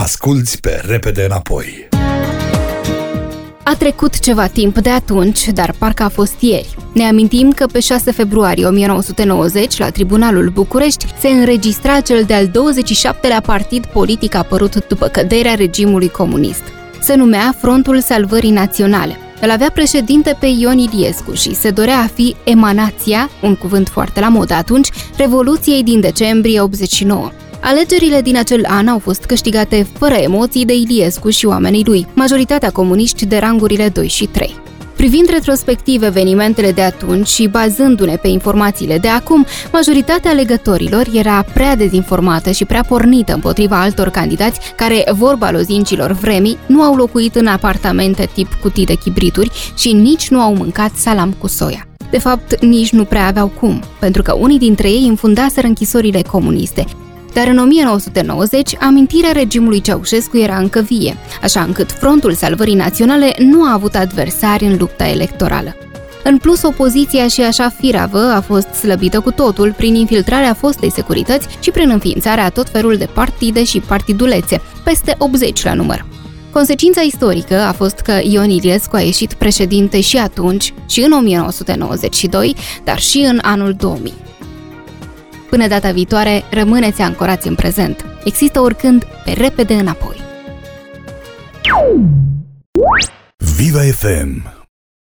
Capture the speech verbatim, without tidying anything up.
Asculți pe Repede Înapoi. A trecut ceva timp de atunci, dar parcă a fost ieri. Ne amintim că pe șase februarie o mie nouă sute nouăzeci, la Tribunalul București, se înregistra cel de-al douăzeci și șaptelea partid politic apărut după căderea regimului comunist. Se numea Frontul Salvării Naționale. Îl avea președinte pe Ion Iliescu și se dorea a fi emanația, un cuvânt foarte la modă atunci, Revoluției din decembrie optzeci și nouă. Alegerile din acel an au fost câștigate fără emoții de Iliescu și oamenii lui, majoritatea comuniști de rangurile doi și trei. Privind retrospectiv evenimentele de atunci și bazându-ne pe informațiile de acum, majoritatea alegătorilor era prea dezinformată și prea pornită împotriva altor candidați care, vorba lozincilor vremii, nu au locuit în apartamente tip cutii de chibrituri și nici nu au mâncat salam cu soia. De fapt, nici nu prea aveau cum, pentru că unii dintre ei înfundaseră închisorile comuniste. Dar în o mie nouă sute nouăzeci, amintirea regimului Ceaușescu era încă vie, așa încât Frontul Salvării Naționale nu a avut adversari în lupta electorală. În plus, opoziția și așa firavă a fost slăbită cu totul prin infiltrarea fostei securități și prin înființarea a tot felul de partide și partidulețe, peste optzeci la număr. Consecința istorică a fost că Ion Iliescu a ieșit președinte și atunci, și în o mie nouă sute nouăzeci și doi, dar și în anul două mii. Până data viitoare, rămâneți ancorați în prezent. Există oricând pe Repede Înapoi. Viva F M.